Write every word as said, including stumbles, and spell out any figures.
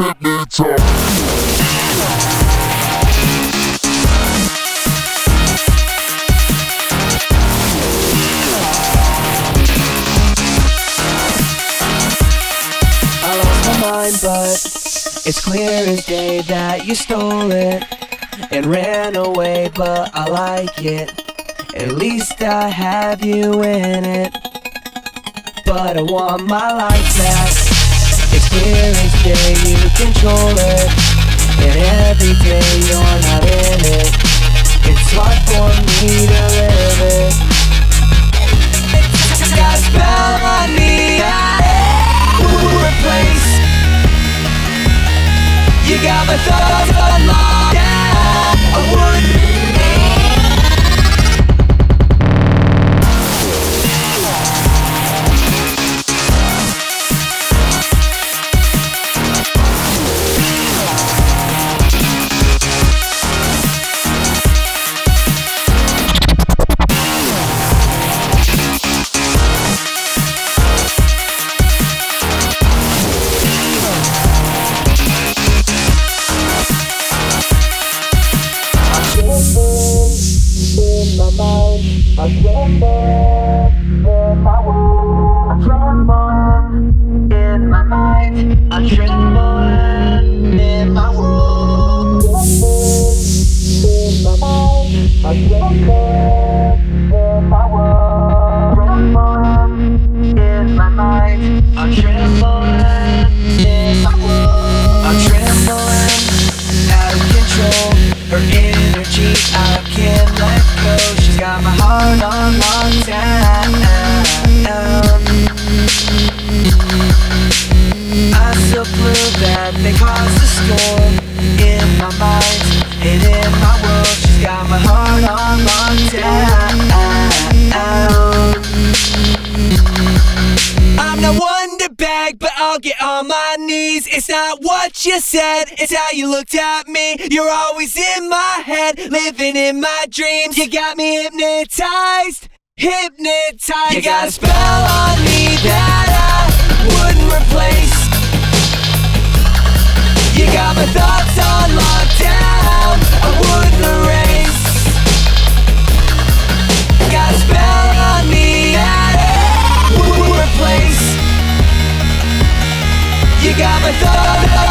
But it's clear as day that you stole it and ran away, but I like it. At least I have you in it, but I want my life back. It's clear as day you control it, and every day you're not in it. It's hard for me to live it. Got a spell on me, I replace. You got my thoughts on lockdown. I wouldn't I tremble in my world. I tremble in my mind. I tremble in my world. In my mind. I tremble in my world. Tremble in my mind. I tremble in my world. I'm trembling out of control. Her energy I can't let go. She's got my heart on lockdown. I still flew that they caused a storm in my mind and in my world. She's got my heart on lockdown. I'm not one to beg, but I'll get on my knees. It's not what you said, it's how you looked at me. You're always in my head, living in my dreams. You got me hypnotized, hypnotized. You got a spell on me that I wouldn't replace. You got my thoughts on lockdown, I wouldn't erase. Got a spell on me that I wouldn't replace. You got my thoughts